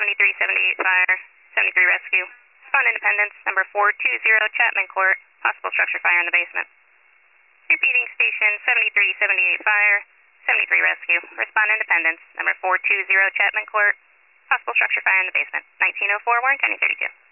7378 fire, 73 rescue. Respond Independence, number 420 Chapman Court, possible structure fire in the basement. Repeating station 7378 fire, 73 rescue. Respond Independence, number 420 Chapman Court, possible structure fire in the basement. 1904 Warren County 32.